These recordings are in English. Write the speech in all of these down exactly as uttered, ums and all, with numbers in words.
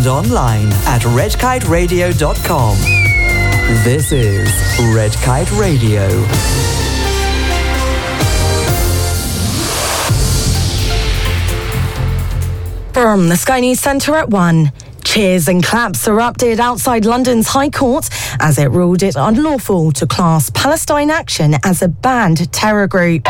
online at red kite radio dot com. This is Red Kite Radio. From the Sky News Centre at one. Cheers and claps erupted outside London's High Court as it ruled it unlawful to class Palestine Action as a banned terror group.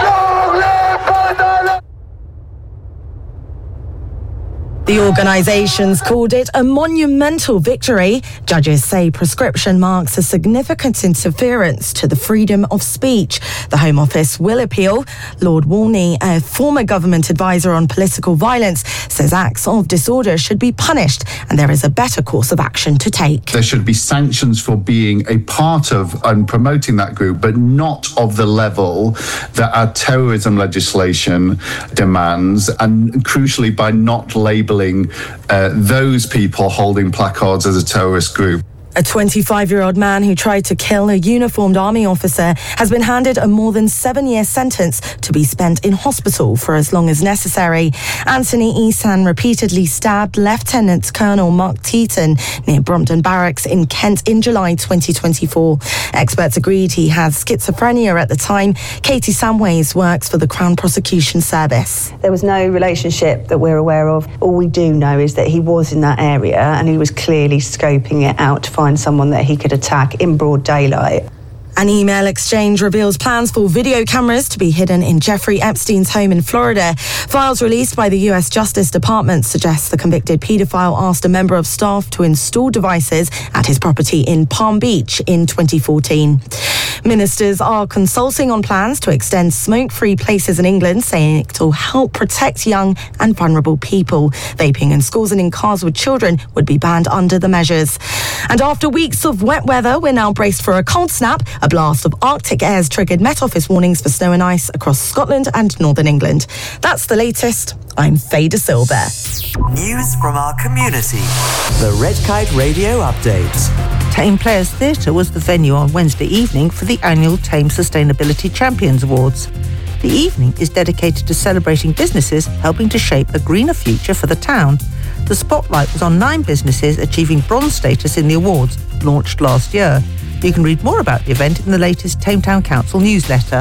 The organisations called it a monumental victory. Judges say prescription marks a significant interference to the freedom of speech. The Home Office will appeal. Lord Walney, a former government advisor on political violence, says acts of disorder should be punished and there is a better course of action to take. There should be sanctions for being a part of and promoting that group, but not of the level that our terrorism legislation demands, and crucially by not labelling Uh, those people holding placards as a terrorist group. A twenty-five-year-old man who tried to kill a uniformed army officer has been handed a more than seven-year sentence to be spent in hospital for as long as necessary. Anthony Esan repeatedly stabbed Lieutenant Colonel Mark Teaton near Brompton Barracks in Kent in July twenty twenty-four. Experts agreed he had schizophrenia at the time. Katie Samways works for the Crown Prosecution Service. There was no relationship that we're aware of. All we do know is that he was in that area and he was clearly scoping it out to find someone that he could attack in broad daylight. An email exchange reveals plans for video cameras to be hidden in Jeffrey Epstein's home in Florida. Files released by the U S Justice Department suggest the convicted paedophile asked a member of staff to install devices at his property in Palm Beach in twenty fourteen. Ministers are consulting on plans to extend smoke-free places in England, saying it will help protect young and vulnerable people. Vaping in schools and in cars with children would be banned under the measures. And after weeks of wet weather, we're now braced for a cold snap. A blast of Arctic airs triggered Met Office warnings for snow and ice across Scotland and northern England. That's the latest. I'm Faye De Silva. News from our community. The Red Kite Radio Update. Tame Players Theatre was the venue on Wednesday evening for the annual Tame Sustainability Champions Awards. The evening is dedicated to celebrating businesses helping to shape a greener future for the town. The spotlight was on nine businesses achieving bronze status in the awards, launched last year. You can read more about the event in the latest Tame Town Council newsletter.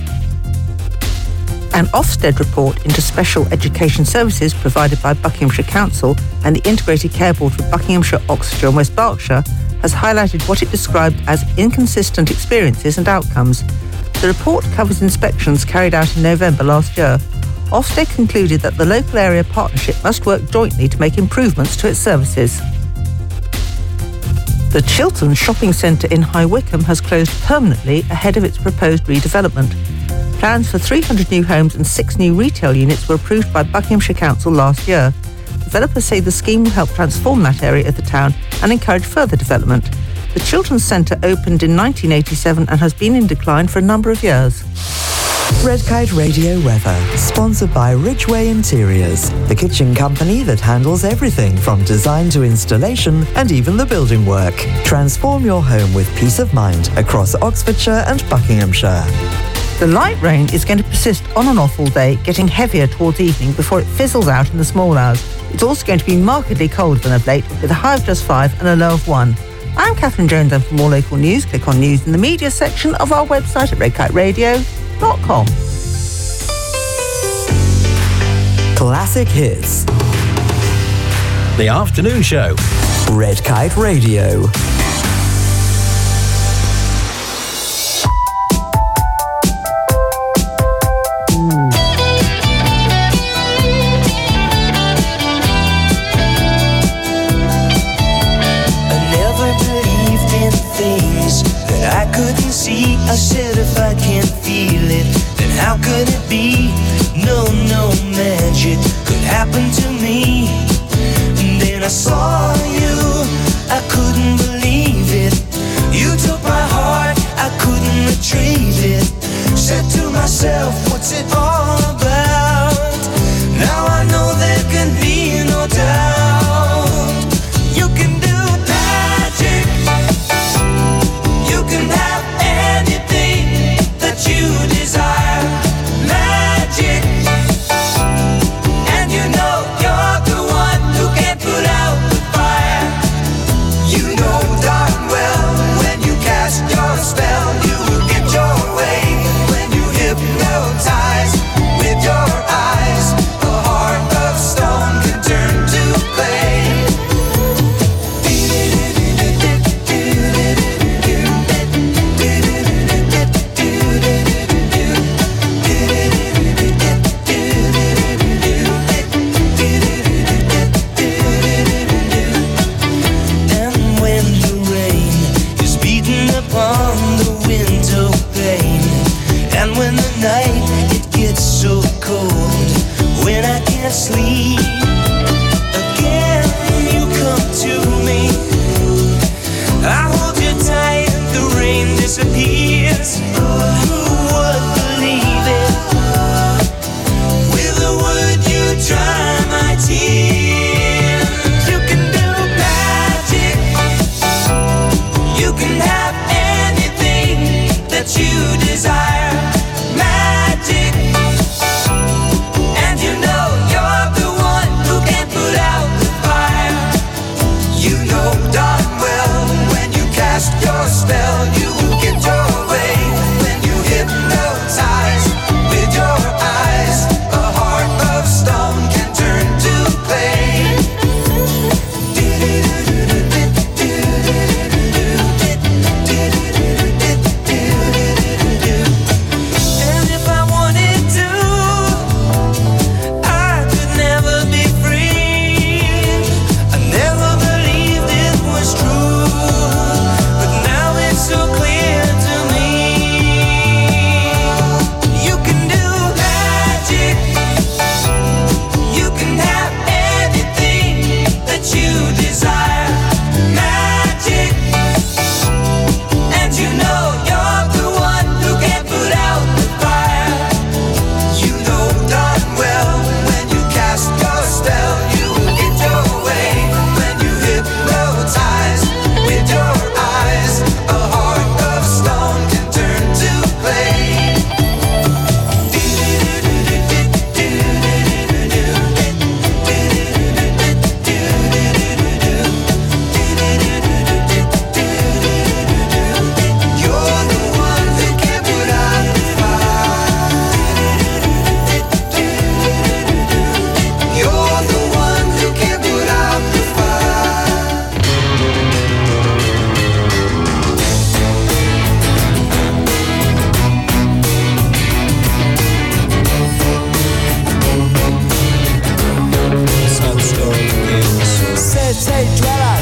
An Ofsted report into special education services provided by Buckinghamshire Council and the Integrated Care Board for Buckinghamshire, Oxfordshire and West Berkshire has highlighted what it described as inconsistent experiences and outcomes. The report covers inspections carried out in November last year. Ofsted concluded that the local area partnership must work jointly to make improvements to its services. The Chiltern Shopping Centre in High Wycombe has closed permanently ahead of its proposed redevelopment. Plans for three hundred new homes and six new retail units were approved by Buckinghamshire Council last year. Developers say the scheme will help transform that area of the town and encourage further development. The Chiltern Centre opened in nineteen eighty-seven and has been in decline for a number of years. Red Kite Radio weather, sponsored by Ridgeway Interiors, the kitchen company that handles everything from design to installation and even the building work. Transform your home with peace of mind across Oxfordshire and Buckinghamshire. The light rain is going to persist on and off all day, getting heavier towards evening before it fizzles out in the small hours. It's also going to be markedly colder than of late, with a high of just five and a low of one. I'm Catherine Jones, and for more local news, click on News in the Media section of our website at red kite radio dot com. Classic hits. The afternoon show. Red Kite Radio. I said if I can't feel it, then how could it be? No, no magic could happen to me. And then I saw you, I couldn't believe it. You took my heart, I couldn't retrieve it. Said to myself, what's it all about? Now I know there can be no doubt. You can do magic. You can have anything that you desire. Magic. And you know you're the one who can put out the fire.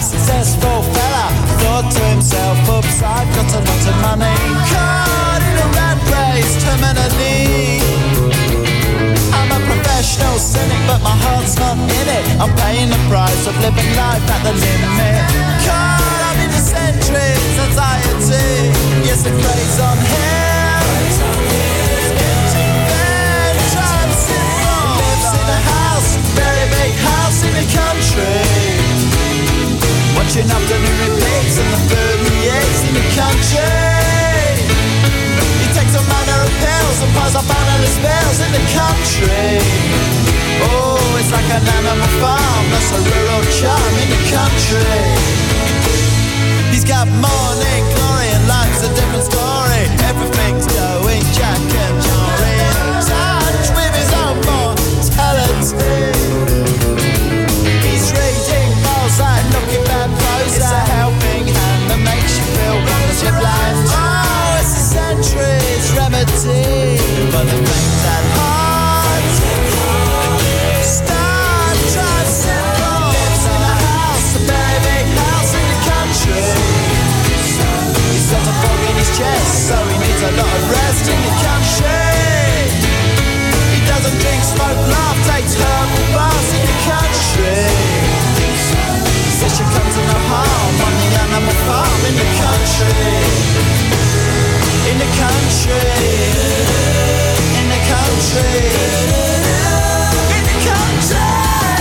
successful fella thought to himself, oops, I've got a lot of money. Caught in a rat race, terminally. I'm a professional cynic, but my heart's not in it. I'm paying the price of living life at the limit. Caught up in the centuries, anxiety. Yes, it plays on him. Very big house in the country, watching afternoon repeats and the food he eats in the country. He takes a manner of pills and piles up analyst bills in the country. Oh, it's like an animal farm, that's a rural charm in the country. He's got morning glory and life's a different story. Everything's going Jack and Jory in touch with his own mortality. He's reading Balzac, looking bad Prozac. It's a helping hand that makes you feel positive blind. Oh, it's a century's remedy for the things at heart. Star tricycle lives in a house, a very big house in the country. He's got a fog in his chest, so he needs a lot of rest in the country. He doesn't drink, smoke, laugh, takes herbal baths in the country. Says she comes to no harm on the animal farm in the country. In the country. In the country. In the country.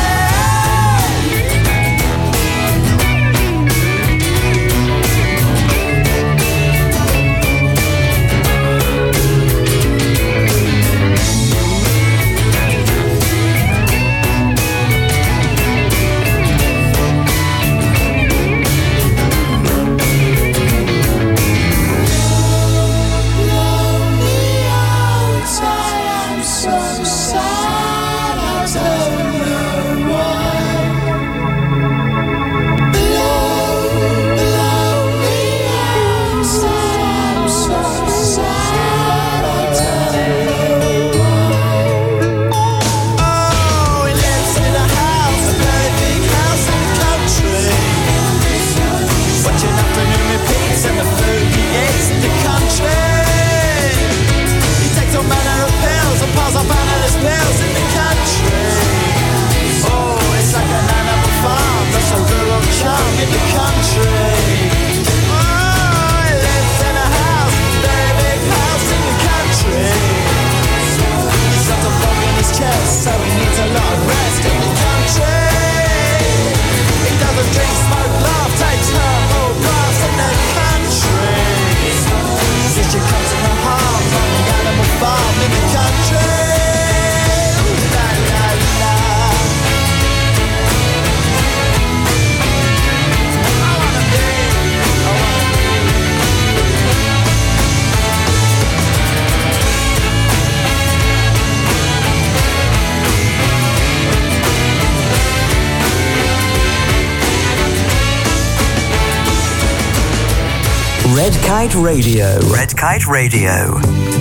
Red Kite Radio. Red Kite Radio.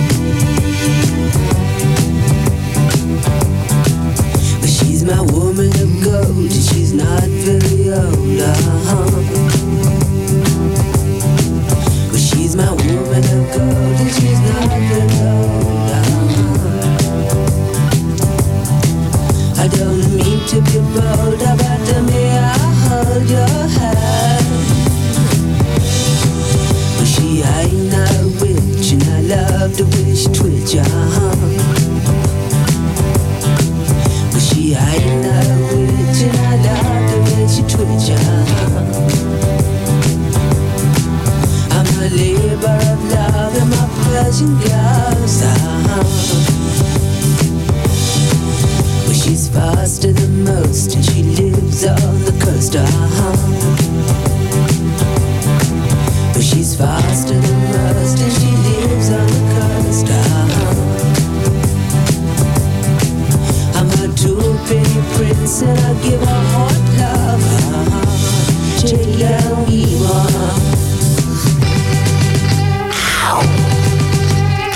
She's my woman of gold, she's not very old, uh-huh. Well, she's my woman of gold, and she's not very old, uh-huh. I don't mean to be bold, but to me I hold your hand. Well, she ain't no witch, and I love the way she twitch, uh-huh. She ain't no witch, and I love the way she twitch, uh-huh. I'm a labor of love in my Persian gloves, uh-huh. Well, she's faster than most, and she lives on the coast, uh-huh. Well, she's faster than most, and she lives on the coast, uh-huh. Two penny prince, and I give her hot love. Take down evil.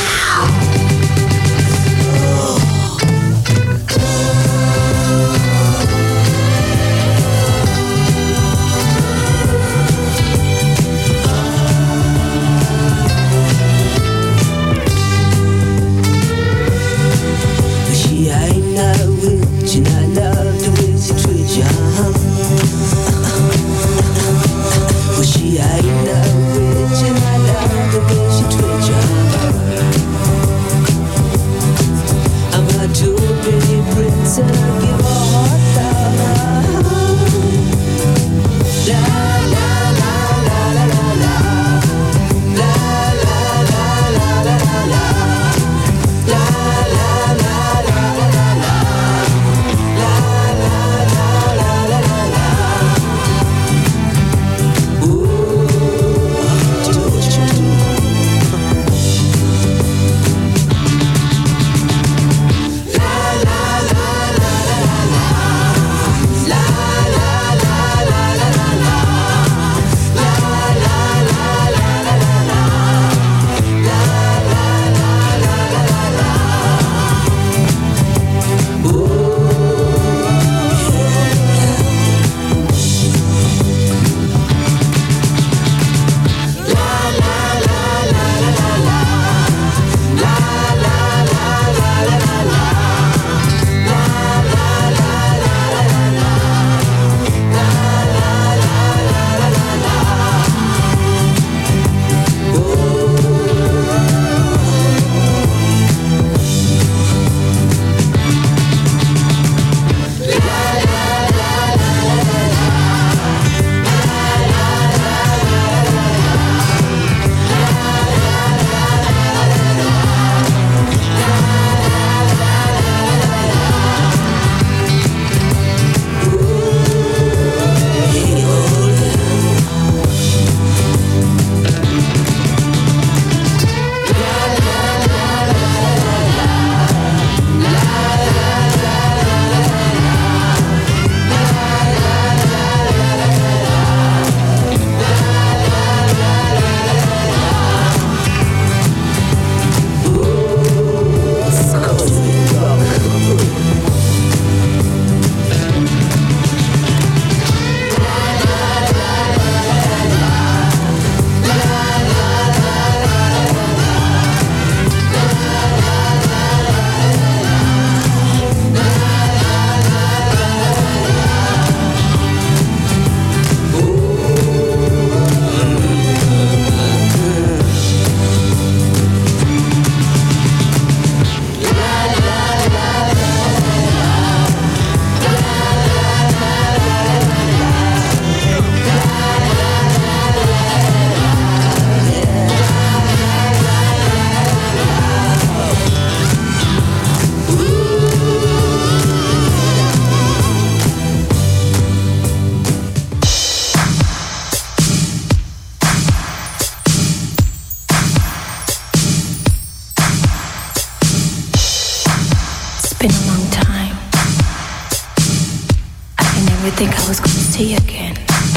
think I was gonna see you again.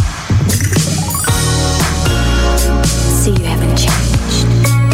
See, you haven't changed.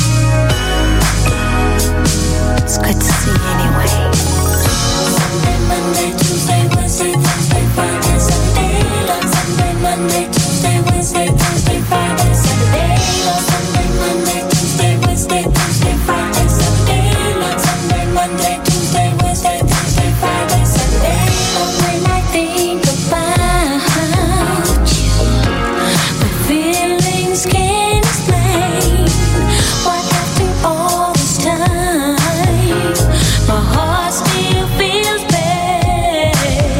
It's good to see you anyway. Sunday, Monday, Tuesday, Wednesday, Thursday, Friday, Saturday. Love Sunday, Monday, Tuesday, Wednesday, Thursday, Friday, Saturday. Love Sunday, Monday, Tuesday, Wednesday, Thursday, Friday, Saturday. Love Sunday, Monday, Tuesday, Wednesday, Thursday, Friday, Saturday. But when I think about you, my feelings can't explain what after all this time, my heart still feels bad.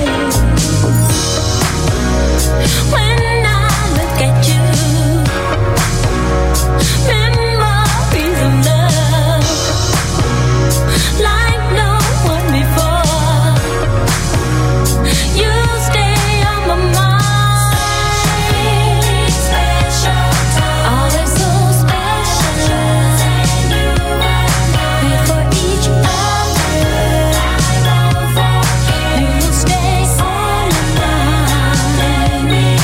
When I look at you, memories of love, like no one before. You stay on my mind. Special time, always so special. Wait for each other. You will stay on my mind.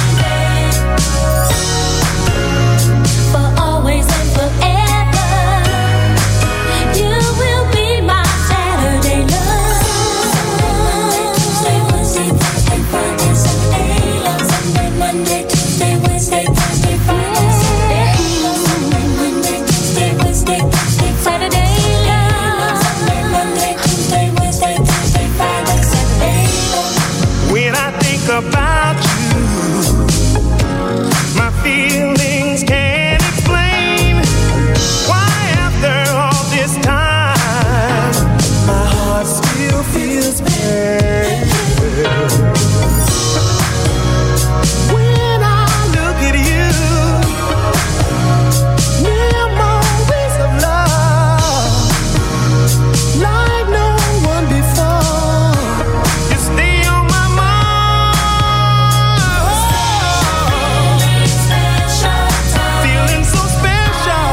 For always and forever. You will be my Saturday love. Tuesday, Wednesday, Thursday, Friday, Saturday. Love Sunday, Monday, Tuesday, Wednesday, Thursday, Friday, Saturday. Love Sunday, Monday, Tuesday, Wednesday, Thursday, Saturday. Love Sunday, Monday, Tuesday, Wednesday, Thursday, Friday, Saturday. When I think about you, my feelings can't explain why after all this time my heart still feels pain. When I look at you, memories of love, like no one before. You stay on my mind. Feeling so special.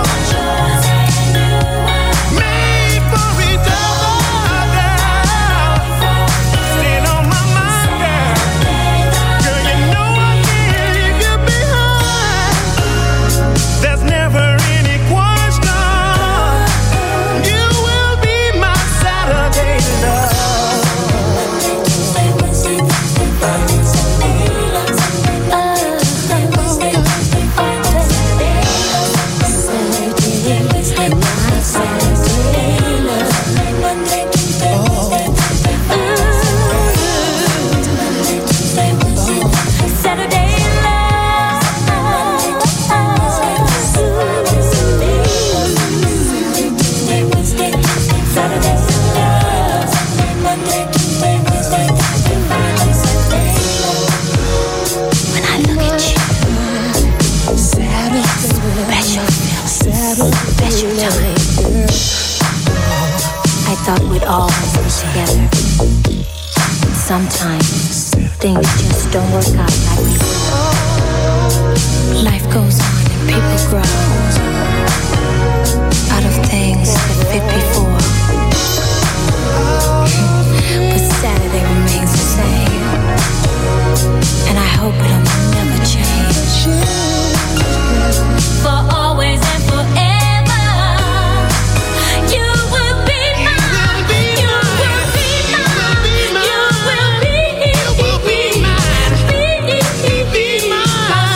Made for each other. Staying on my mind, girl. Girl, you know I can't leave you behind. There's never any question. You will be my Saturday love. When I look at you, special feels, special time. I thought we'd always be together. Sometimes things just don't work out like we thought. Life goes on and people grow out of things that fit before. But Saturday remains the same, and I hope it'll never change. For always and forever, you will be mine. You will be mine. You will be, you will be mine. Be, be mine.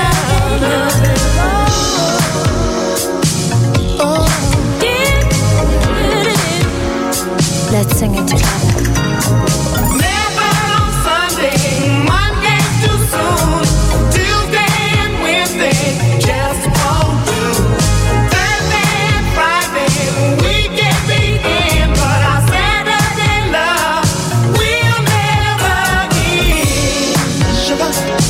Let's sing it together. Never on Sunday, Monday's too soon. Tuesday and Wednesday just won't do. Thursday and Friday we can begin, but our Saturday love will never end. Sugar.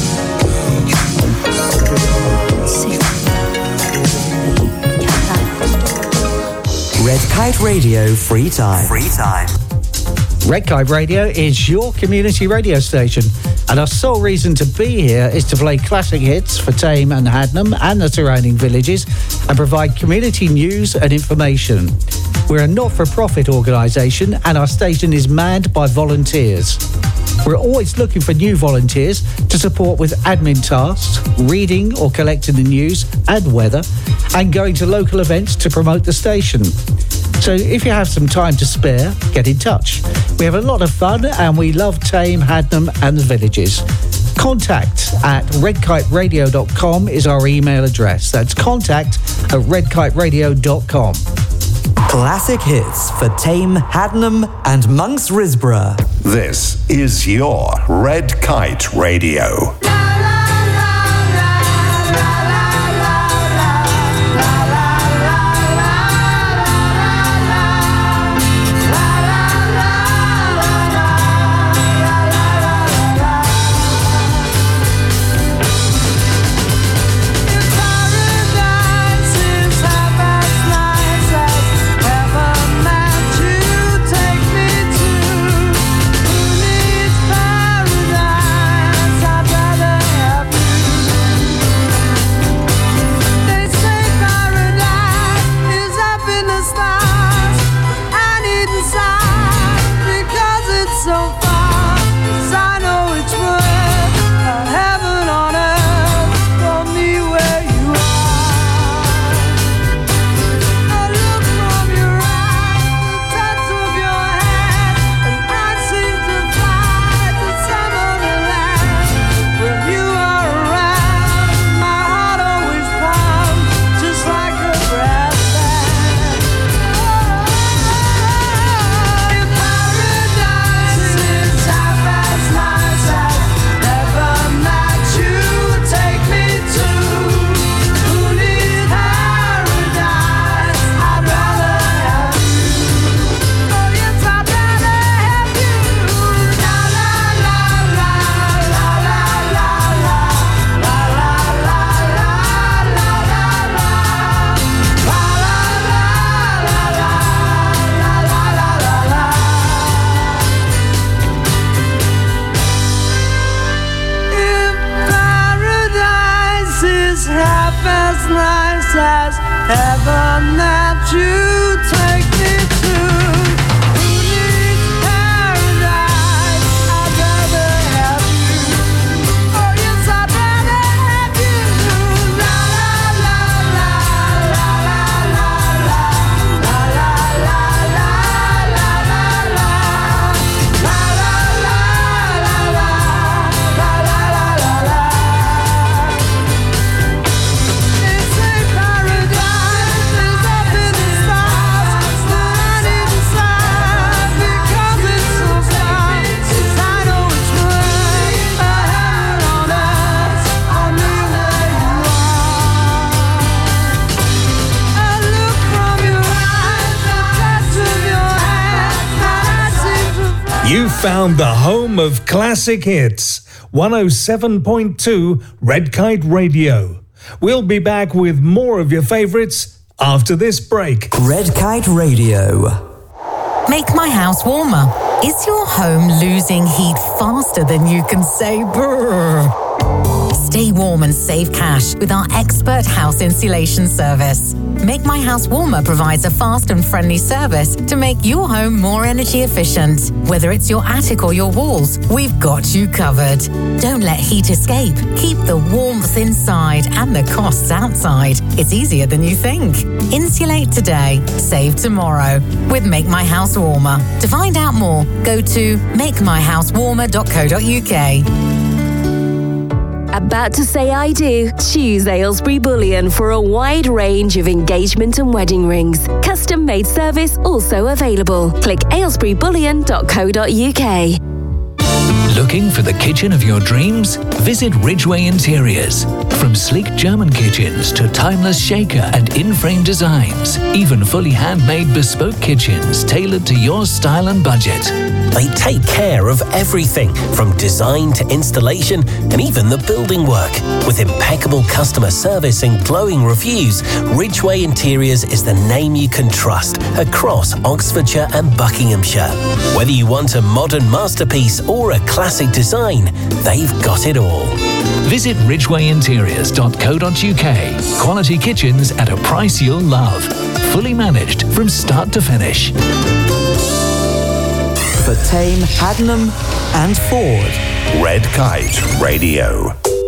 Red Kite Radio Free Time. Free Time. Red Kite Radio is your community radio station, and our sole reason to be here is to play classic hits for Thame and Hadnam and the surrounding villages and provide community news and information. We're a not-for-profit organisation and our station is manned by volunteers. We're always looking for new volunteers to support with admin tasks, reading or collecting the news and weather, and going to local events to promote the station. So if you have some time to spare, get in touch. We have a lot of fun and we love Thame, Hadnam and the villages. Contact at red kite radio dot com is our email address. That's contact at red kite radio dot com. Classic hits for Thame, Hadnam and Monks Risborough. This is your Red Kite Radio. You found the home of classic hits, one oh seven point two Red Kite Radio. We'll be back with more of your favourites after this break. Red Kite Radio. Make my house warmer. Is your home losing heat faster than you can say brrr? Stay warm and save cash with our expert house insulation service. Make My House Warmer provides a fast and friendly service to make your home more energy efficient. Whether it's your attic or your walls, we've got you covered. Don't let heat escape. Keep the warmth inside and the costs outside. It's easier than you think. Insulate today, save tomorrow with Make My House Warmer. To find out more, go to make my house warmer dot co dot uk. About to say I do? Choose Aylesbury Bullion for a wide range of engagement and wedding rings. Custom made service also available. Click aylesbury bullion dot co dot uk. Looking for the kitchen of your dreams? Visit Ridgeway Interiors. From sleek German kitchens to timeless shaker and in-frame designs, even fully handmade bespoke kitchens tailored to your style and budget. They take care of everything from design to installation and even the building work. With impeccable customer service and glowing reviews, Ridgeway Interiors is the name you can trust across Oxfordshire and Buckinghamshire. Whether you want a modern masterpiece or a classic design, they've got it all. Visit ridgeway interiors dot co dot uk. Quality kitchens at a price you'll love. Fully managed from start to finish. For Thame, Hadnam and Ford. Red Kite Radio.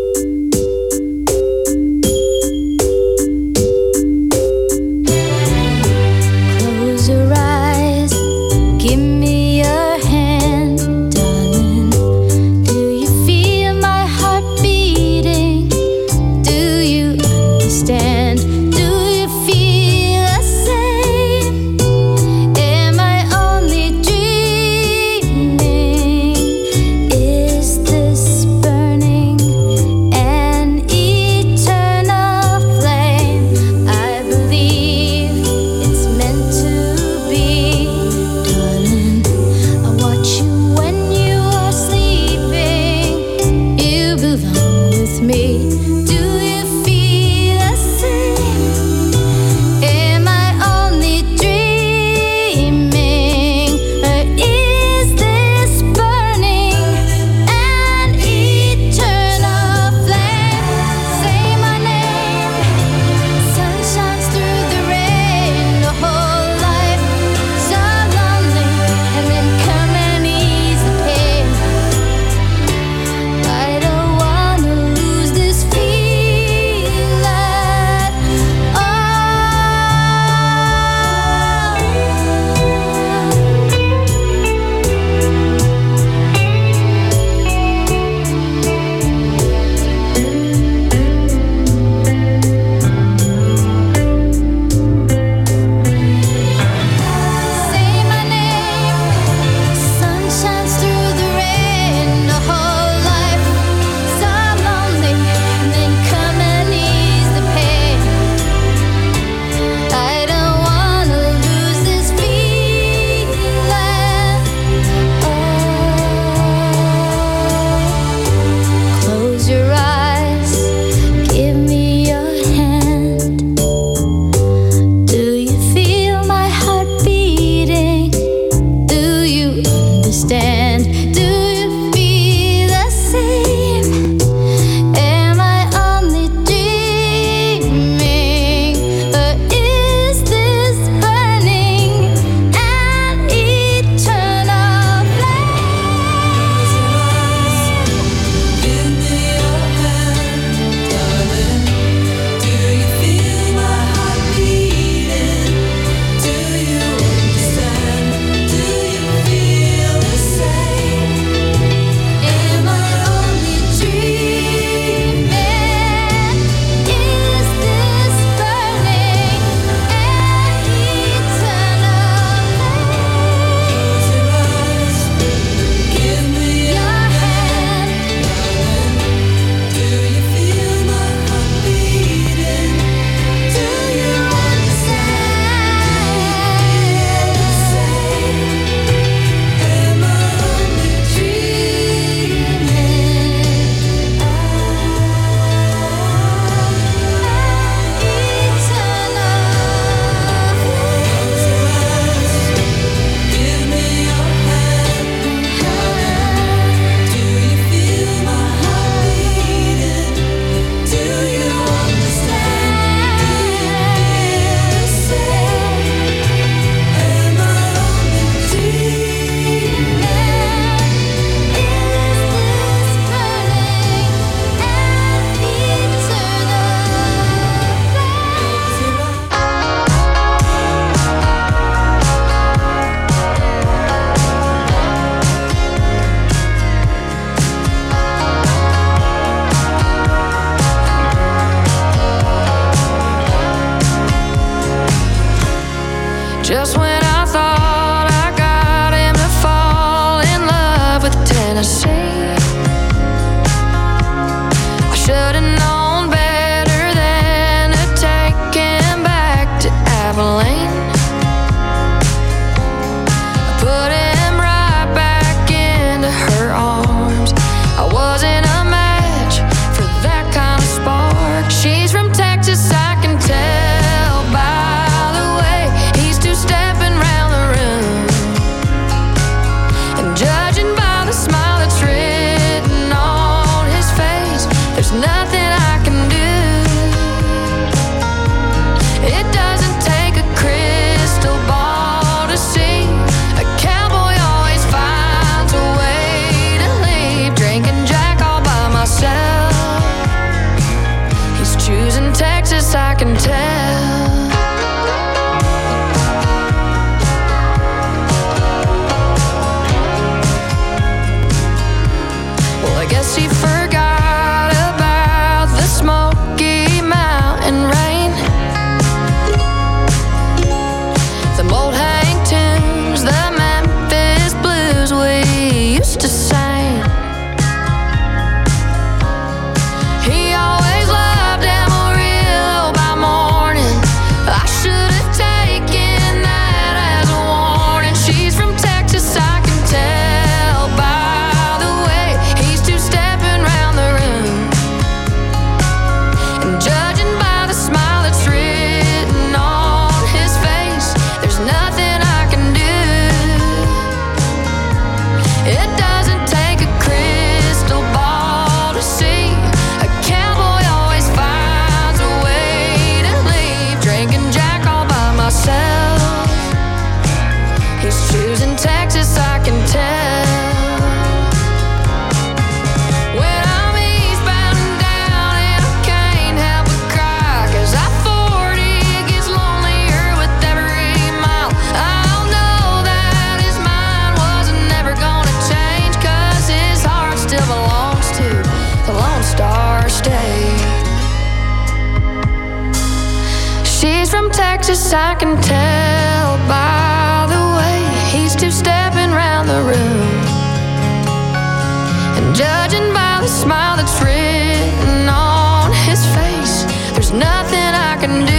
Close your eyes, give me your hand, darling. Do you feel my heart beating? Do you understand? Do you feel the same? Am I only dreaming? Is this burning from Texas, I can tell by the way he's two-stepping round the room. And judging by the smile that's written on his face, there's nothing I can do.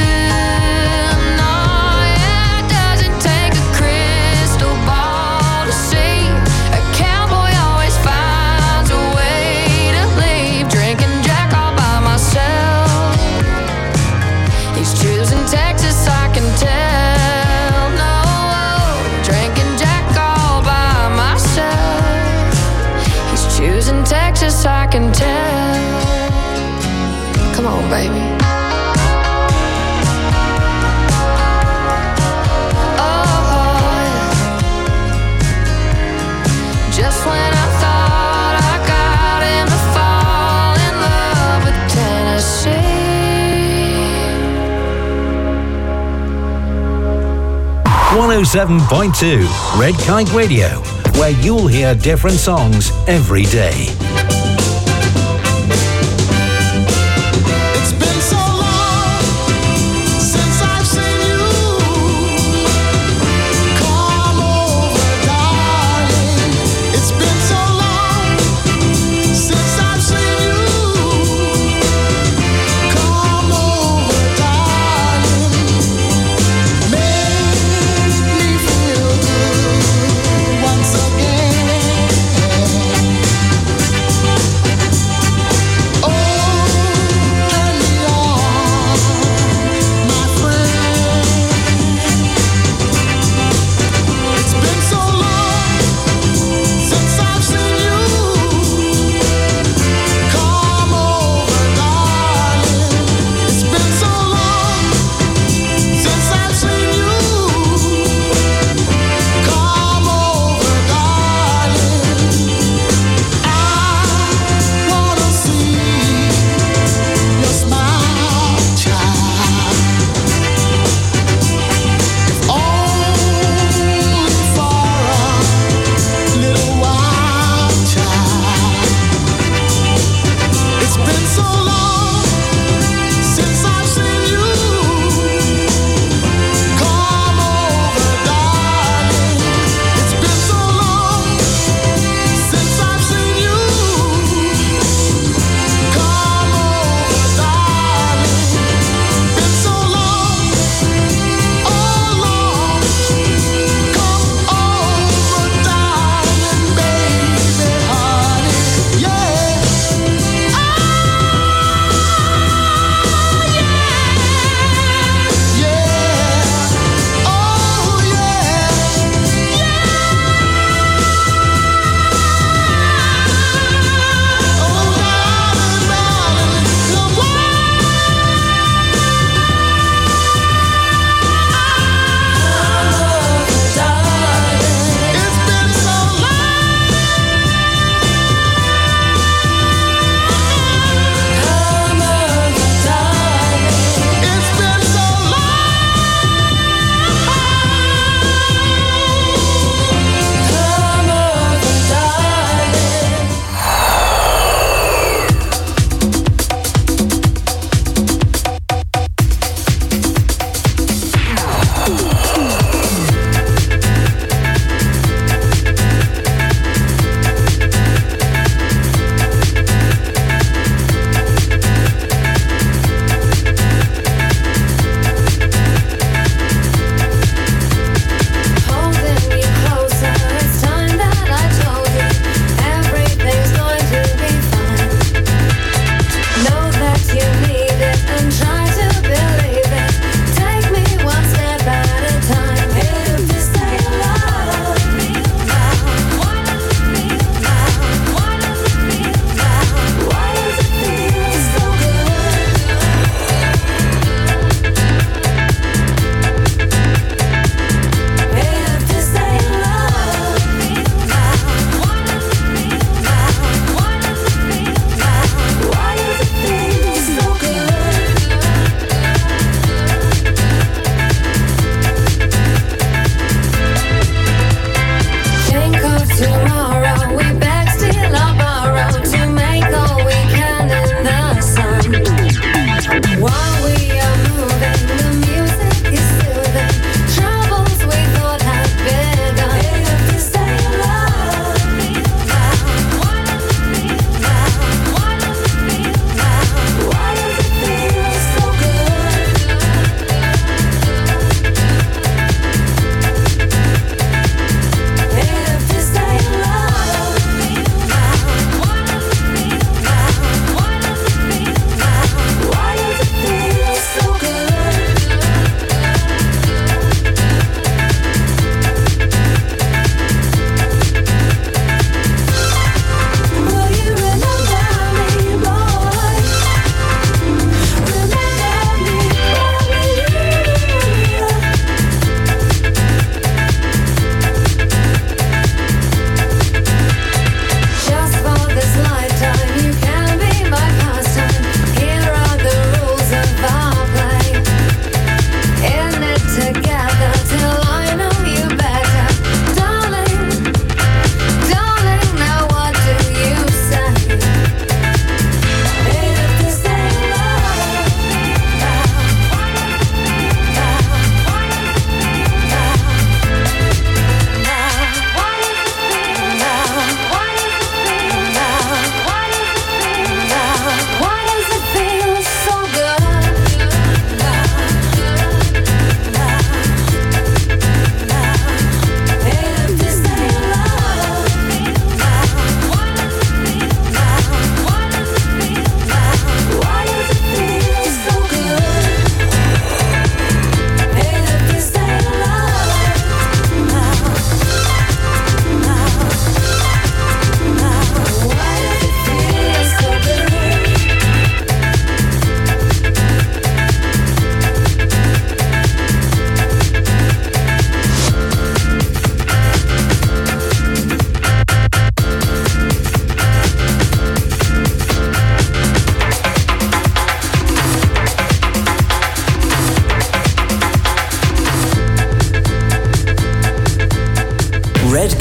I can tell. Come on, baby. Oh, just when I thought I got him to fall in love with Tennessee. one oh seven point two Red Kite Radio, where you'll hear different songs every day.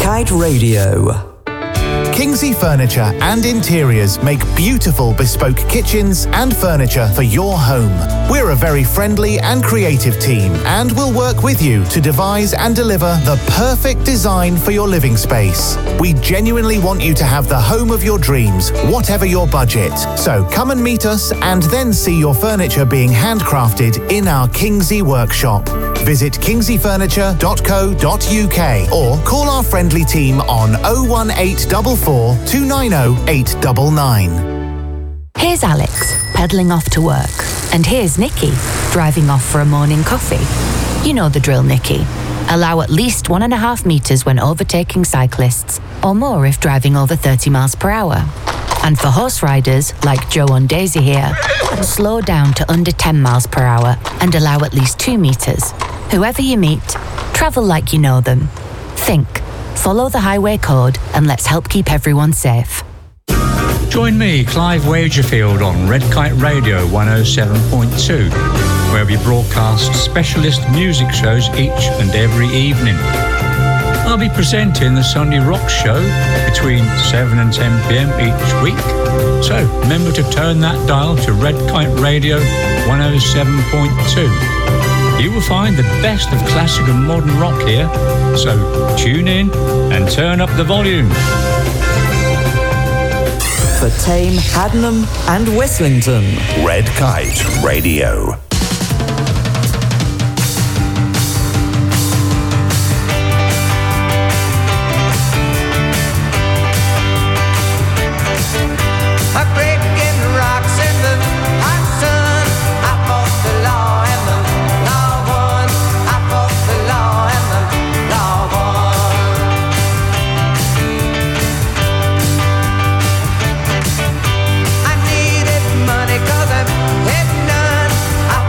Kite Radio. Kingsey Furniture and Interiors make beautiful bespoke kitchens and furniture for your home. We're a very friendly and creative team and will work with you to devise and deliver the perfect design for your living space. We genuinely want you to have the home of your dreams, whatever your budget. So come and meet us and then see your furniture being handcrafted in our Kingsey workshop. Visit kingsey furniture dot co dot uk or call our friendly team on oh one eight four four, two nine oh, eight nine nine. Here's Alex, pedalling off to work. And here's Nikki, driving off for a morning coffee. You know the drill, Nikki. Allow at least one and a half metres when overtaking cyclists, or more if driving over thirty miles per hour. And for horse riders, like Joe and Daisy here, slow down to under ten miles per hour and allow at least two metres. Whoever you meet, travel like you know them. Think, follow the highway code, and let's help keep everyone safe. Join me, Clive Wagerfield, on Red Kite Radio one oh seven point two, where we broadcast specialist music shows each and every evening. I'll be presenting the Sunday Rock Show between seven and ten p.m. each week. So remember to turn that dial to Red Kite Radio one oh seven point two. You will find the best of classic and modern rock here. So tune in and turn up the volume. For Tame, Haddenham and Westlington, Red Kite Radio. Money, 'cause I'm heading none. I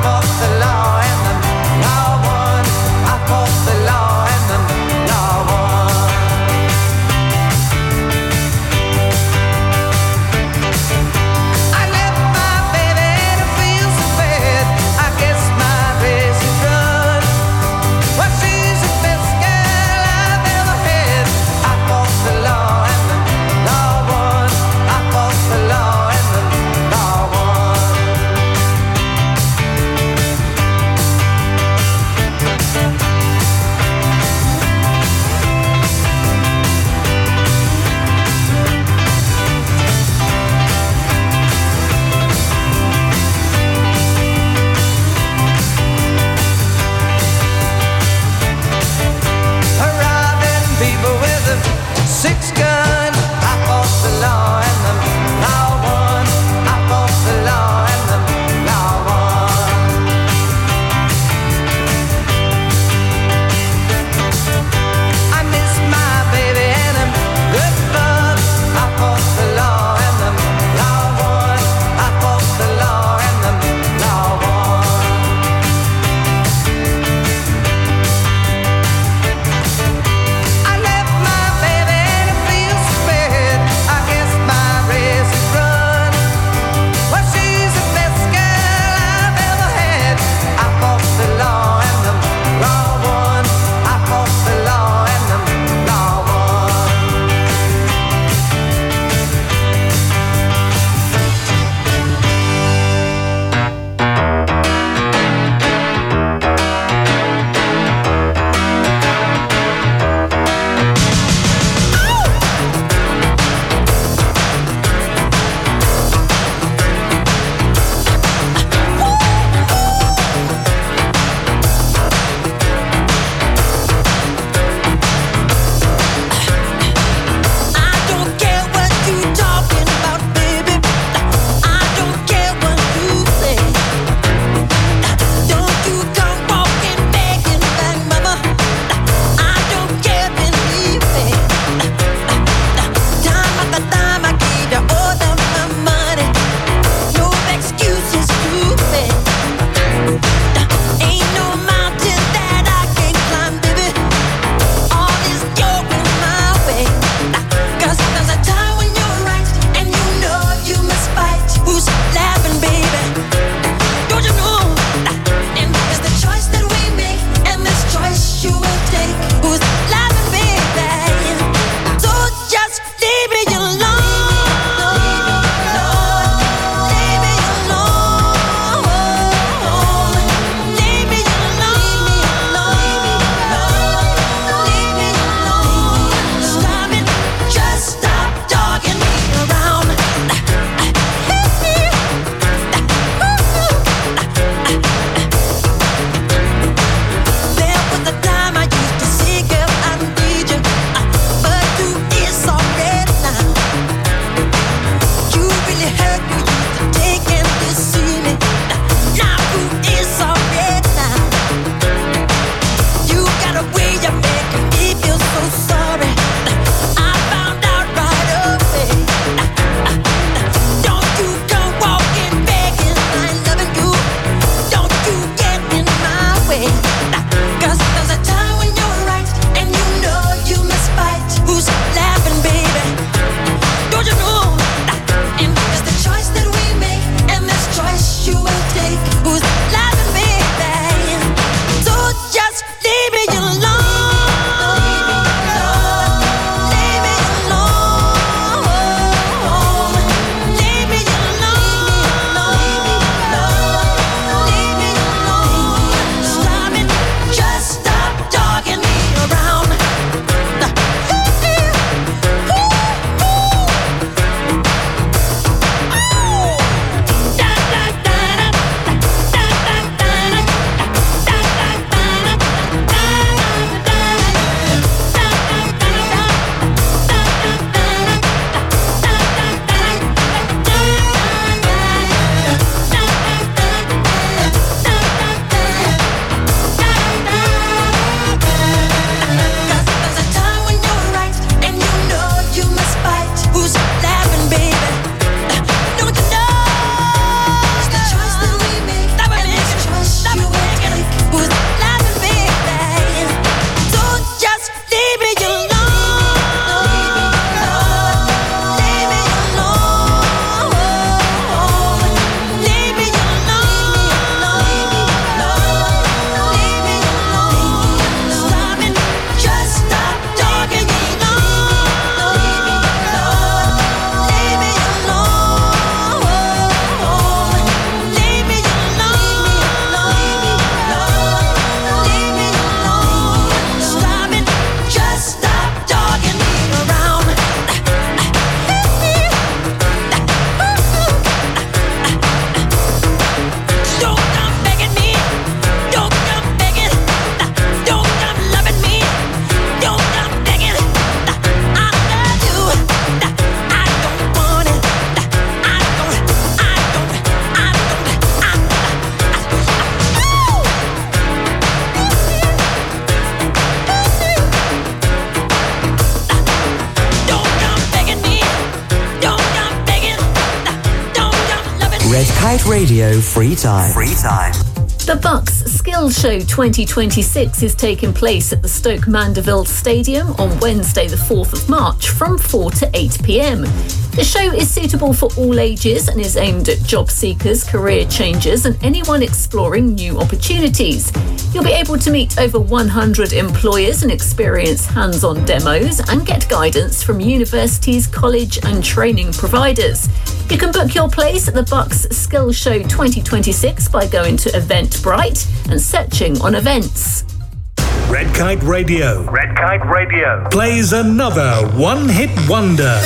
Radio Free Time. Free Time. The Bucks Skills Show twenty twenty-six is taking place at the Stoke Mandeville Stadium on Wednesday the fourth of March from four to eight p.m. The show is suitable for all ages and is aimed at job seekers, career changers and anyone exploring new opportunities. You'll be able to meet over one hundred employers and experience hands-on demos and get guidance from universities, college and training providers. You can book your place at the Bucks Skills Show twenty twenty-six by going to Eventbrite and searching on events. Red Kite Radio. Red Kite Radio. Plays another one-hit wonder.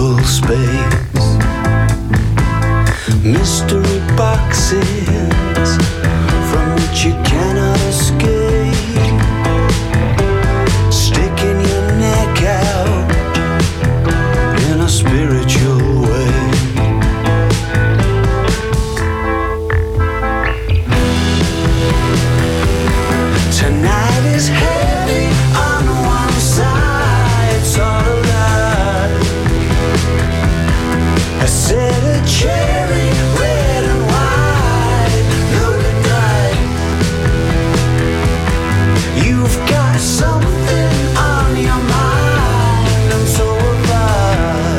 invisible space. Mystery boxes from which you cannot escape. Sticking your neck out in a spiritual way. Tonight is heavy on one side, it's all a lie. I said a cherry, red and white, loaded night. You've got something on your mind, and so have I.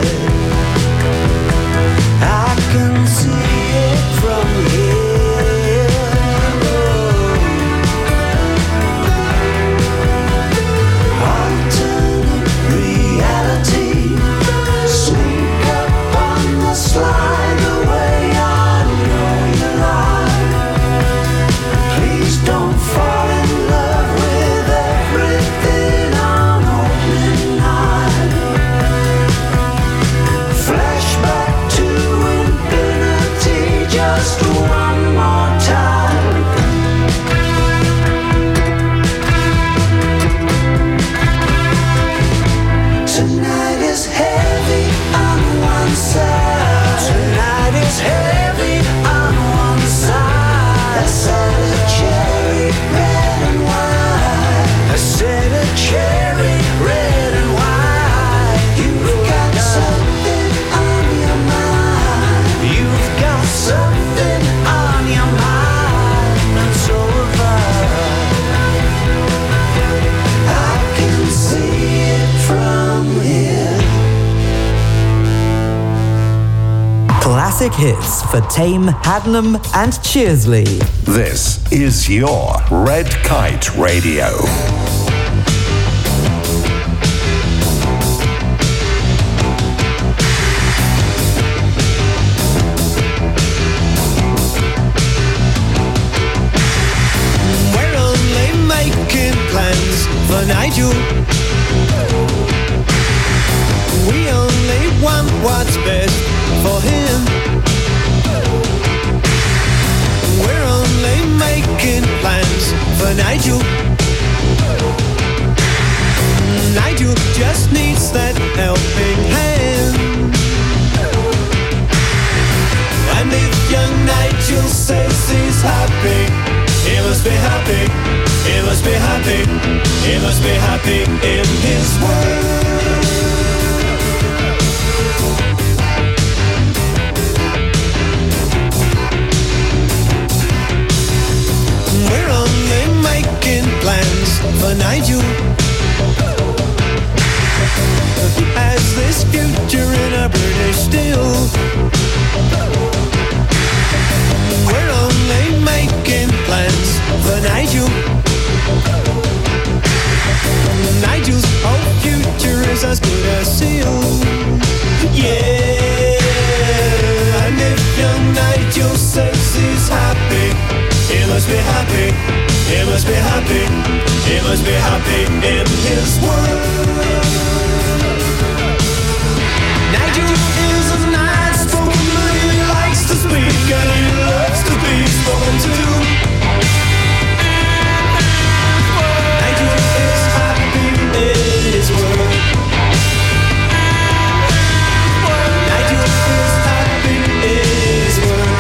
I can see it from here. Alternate reality, sneak up on the slide the way I know you lie. Please don't fall in love with everything on opening night. Flashback to infinity, just one more time. Tonight is heavy on one side. Tonight is heavy on one side. I said a cherry, red and white. I said a cherry, red and white. You've got something on your mind. You've got something on your mind, and so have I. I can see it from here. Classic hits for Tame, Haddenham and Cheersley. This is your Red Kite Radio. We're only making plans for Nigel. We only want what's best for him. We're only making plans for Nigel. Nigel just needs that helping hand. And if young Nigel says he's happy, he must be happy, he must be happy, he must be happy in his world. We're only making plans for Nigel. As this future in a British still. We're only making plans for Nigel. Nigel's whole future is as good as sealed. Yeah. And if young Nigel says he's happy, he must be happy, he must be happy, he must be happy in his world. Nigel is a nice spoken man, he likes to speak and he loves to be spoken to. Nigel is happy in his world. Nigel is happy in his world.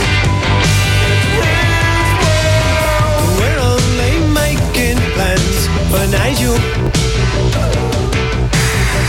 We're only making plans for Nigel.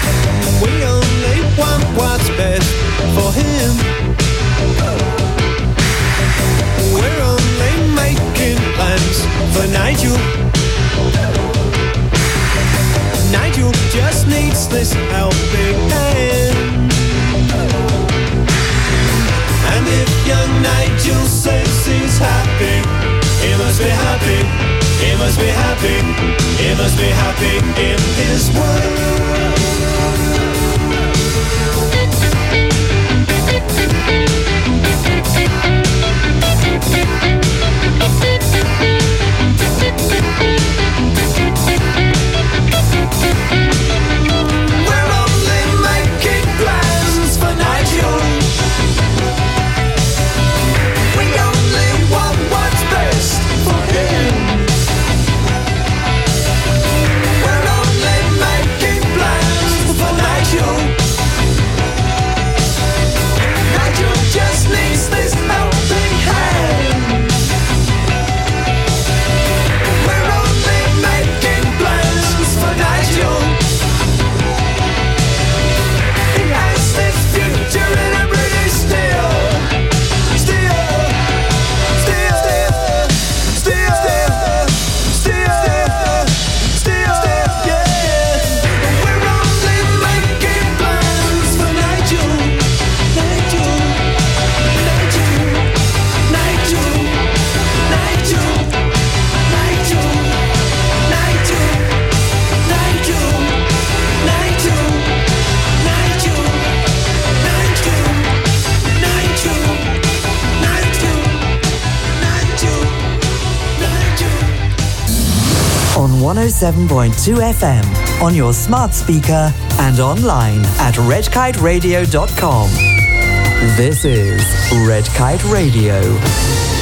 one oh seven point two F M, on your smart speaker and online at red kite radio dot com. This is Red Kite Radio.